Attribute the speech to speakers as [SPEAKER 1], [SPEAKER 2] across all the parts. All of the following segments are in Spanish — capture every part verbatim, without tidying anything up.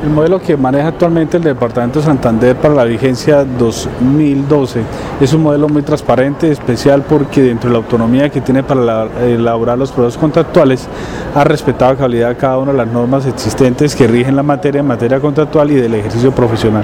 [SPEAKER 1] El modelo que maneja actualmente el Departamento de Santander para la vigencia dos mil doce es un modelo muy transparente, especial porque dentro de la autonomía que tiene para elaborar los procesos contractuales ha respetado a cabalidad cada una de las normas existentes que rigen la materia en materia contractual y del ejercicio profesional.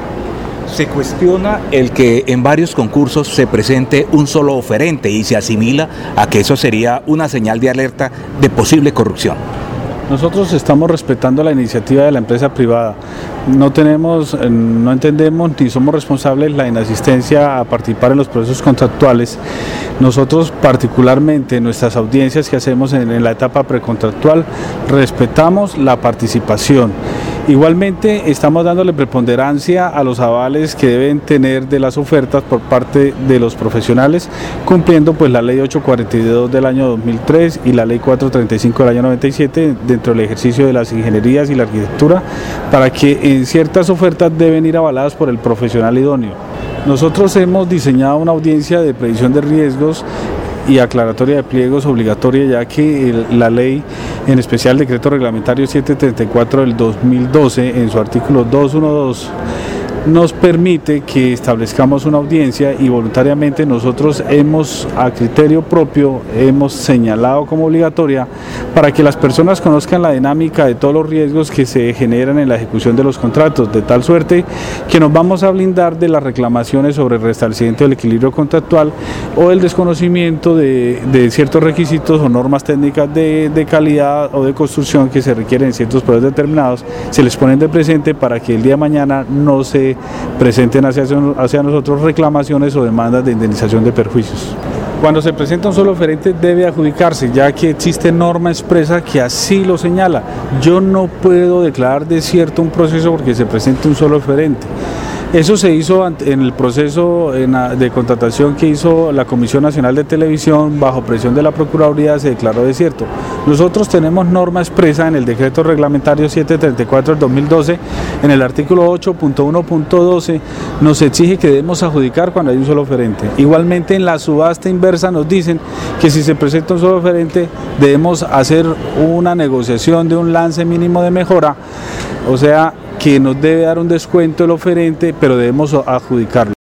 [SPEAKER 2] Se cuestiona el que en varios concursos se presente un solo oferente y se asimila a que eso sería una señal de alerta de posible corrupción.
[SPEAKER 1] Nosotros estamos respetando la iniciativa de la empresa privada. No tenemos, no entendemos ni somos responsables de la inasistencia a participar en los procesos contractuales. Nosotros particularmente en nuestras audiencias que hacemos en, en la etapa precontractual respetamos la participación. Igualmente estamos dándole preponderancia a los avales que deben tener de las ofertas por parte de los profesionales, cumpliendo pues la ley ochocientos cuarenta y dos del año dos mil tres y la ley cuatrocientos treinta y cinco del año noventa y siete dentro del ejercicio de las ingenierías y la arquitectura, para que en ciertas ofertas deben ir avaladas por el profesional idóneo. Nosotros hemos diseñado una audiencia de predicción de riesgos y aclaratoria de pliegos obligatoria, ya que el, la ley, en especial el decreto reglamentario setecientos treinta y cuatro del dos mil doce, en su artículo doscientos doce, nos permite que establezcamos una audiencia y voluntariamente nosotros hemos, a criterio propio, hemos señalado como obligatoria para que las personas conozcan la dinámica de todos los riesgos que se generan en la ejecución de los contratos, de tal suerte que nos vamos a blindar de las reclamaciones sobre el restablecimiento del equilibrio contractual o el desconocimiento de, de ciertos requisitos o normas técnicas de, de calidad o de construcción que se requieren en ciertos proyectos determinados, se les ponen de presente para que el día de mañana no se presenten hacia, hacia nosotros reclamaciones o demandas de indemnización de perjuicios. Cuando se presenta un solo oferente debe adjudicarse, ya que existe norma expresa que así lo señala. Yo no puedo declarar desierto un proceso porque se presente un solo oferente. Eso se hizo en el proceso de contratación que hizo la Comisión Nacional de Televisión, bajo presión de la Procuraduría se declaró desierto. Nosotros tenemos norma expresa en el decreto reglamentario setecientos treinta y cuatro del dos mil doce, en el artículo ocho punto uno punto doce, nos exige que debemos adjudicar cuando hay un solo oferente. Igualmente en la subasta inversa nos dicen que si se presenta un solo oferente debemos hacer una negociación de un lance mínimo de mejora, o sea, que nos debe dar un descuento el oferente, pero debemos adjudicarlo.